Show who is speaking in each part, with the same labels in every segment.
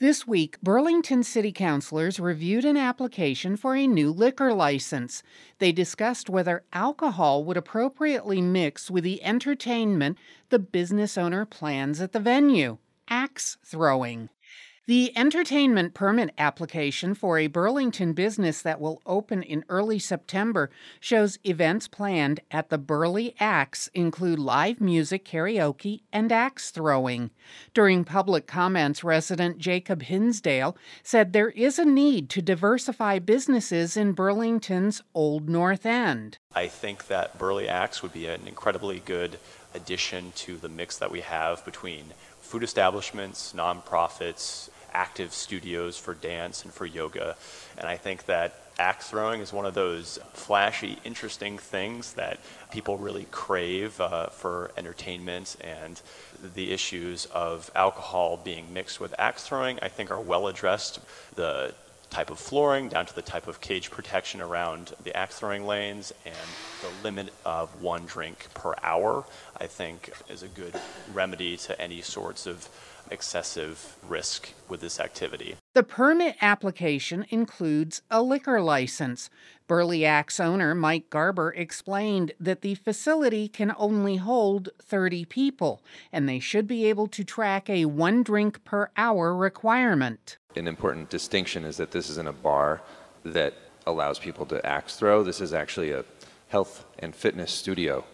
Speaker 1: This week, Burlington City Councilors reviewed an application for a new liquor license. They discussed whether alcohol would appropriately mix with the entertainment the business owner plans at the venue, axe throwing. The entertainment permit application for a Burlington business that will open in early September shows events planned at the Burley Axe include live music, karaoke, and axe throwing. During public comments, resident Jacob Hinsdale said there is a need to diversify businesses in Burlington's Old North End.
Speaker 2: I think that Burley Axe would be an incredibly good addition to the mix that we have between food establishments, nonprofits, active studios for dance and for yoga. And I think that axe throwing is one of those flashy, interesting things that people really crave for entertainment, and the issues of alcohol being mixed with axe throwing, I think, are well addressed. The type of flooring down to the type of cage protection around the axe throwing lanes and the limit of one drink per hour, I think, is a good remedy to any sorts of excessive risk with this activity.
Speaker 1: The permit application includes a liquor license. Burley Axe owner Mike Garber explained that the facility can only hold 30 people, and they should be able to track a one drink per hour requirement.
Speaker 3: An important distinction is that this isn't a bar that allows people to axe throw. This is actually a health and fitness studio.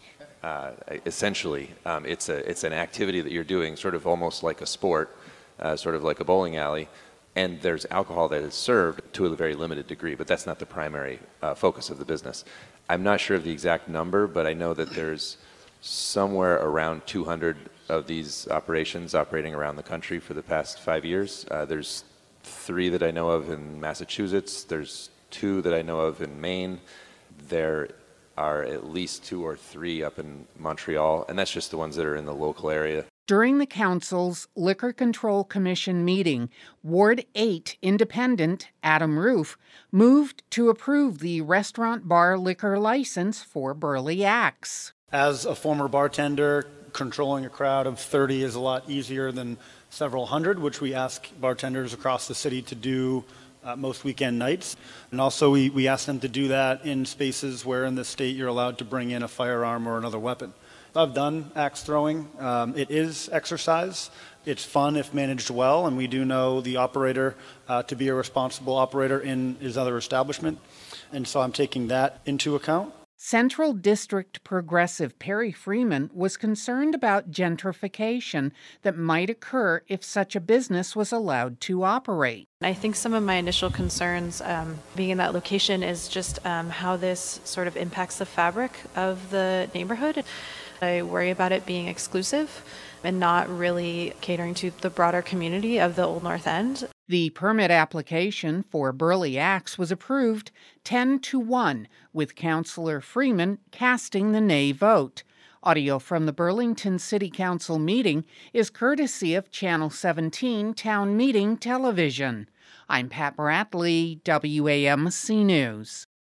Speaker 3: Essentially, it's an activity that you're doing sort of almost like a sport, sort of like a bowling alley, and there's alcohol that is served to a very limited degree, but that's not the primary focus of the business. I'm not sure of the exact number, but I know that there's somewhere around 200 of these operations operating around the country for the past 5 years. There's 3 that I know of in Massachusetts. There's 2 that I know of in Maine. There are at least 2 or 3 up in Montreal, and that's just the ones that are in the local area.
Speaker 1: During the council's Liquor Control Commission meeting, Ward 8 Independent Adam Roof moved to approve the restaurant bar liquor license for Burley Axe.
Speaker 4: As a former bartender, controlling a crowd of 30 is a lot easier than several hundred, which we ask bartenders across the city to do most weekend nights. And also we ask them to do that in spaces where in the state you're allowed to bring in a firearm or another weapon. I've done axe throwing. It is exercise. It's fun if managed well, and we do know the operator to be a responsible operator in his other establishment. And so I'm taking that into account.
Speaker 1: Central District Progressive Perry Freeman was concerned about gentrification that might occur if such a business was allowed to operate.
Speaker 5: I think some of my initial concerns being in that location is just how this sort of impacts the fabric of the neighborhood. I worry about it being exclusive and not really catering to the broader community of the Old North End.
Speaker 1: The permit application for Burley Axe was approved 10-1, with Councilor Freeman casting the nay vote. Audio from the Burlington City Council meeting is courtesy of Channel 17 Town Meeting Television. I'm Pat Bradley, WAMC News.